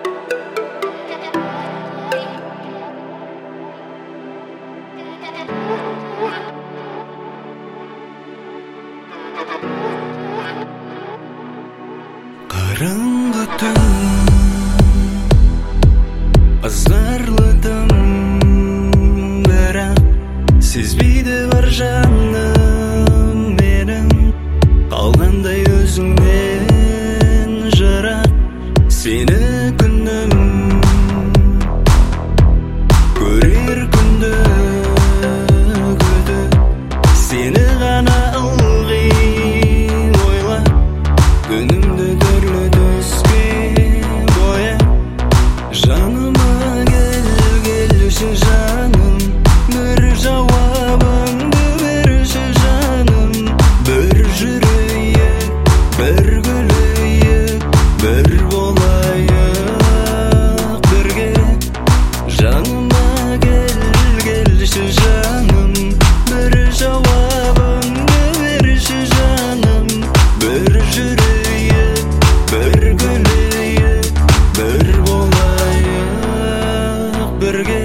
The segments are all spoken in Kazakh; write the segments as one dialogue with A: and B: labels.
A: Қараңғы түн азарлыдым, бірақ сезбейді бар жаным менің. Қалғандай өзіңнен жырақ сені күнім, көрер күнді күтіп сені ғана ылғи ойлап, күнімді түрлі түске бояп, жаныма келші жаным, бір жауабыңды берші жаным. Бір жүрейік, бір күлейік, бір болайық бірге. Жаныма келші жаным, бір жауабыңды берші жаным. Бір жүрейік, бір күлейік, бір болайық бірге.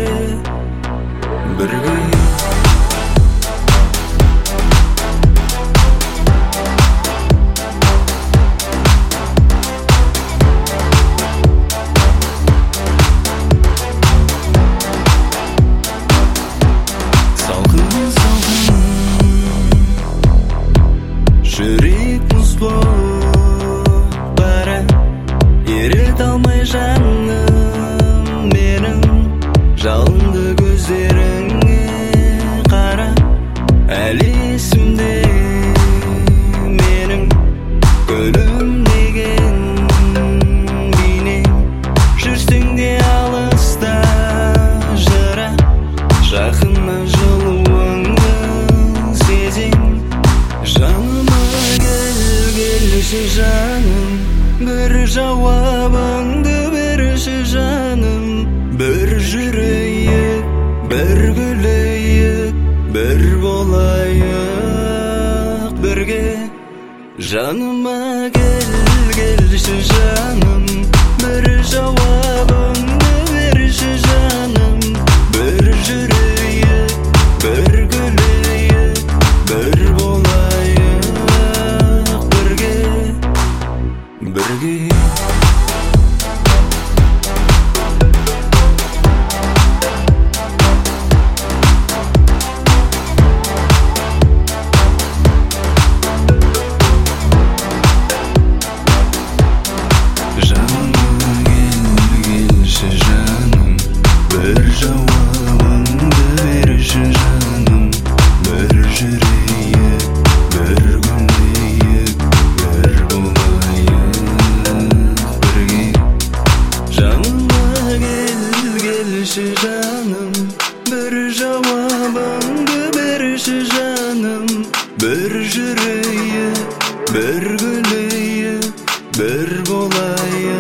A: Жүрек мұз болып бара, еріт алмай жаным менің. Жалынды көздеріңе қара, әлі есімде менің күлімдеген бейнең. Жүрсең де алыста жырақ, жақынна жылуыңды сезем. Жаныма келші жаным, бір жауабыңды берші жаным. Бір жүрейік, бір күлейік, бір болайық бірге. Жаныма келші жаным, бір жауабыңды берші жаным. Бір жүрейік, бір күлейік, бір болайық бірге. Жаныма келші жаным, бір жауабыңды берші жаным. Бір жүрейік, бір күлейік, бір болайық бірге. Жаныма келші жаным, бір жауабыңды берші жаным. Бір жүрейік, бір күлейік, бір болайық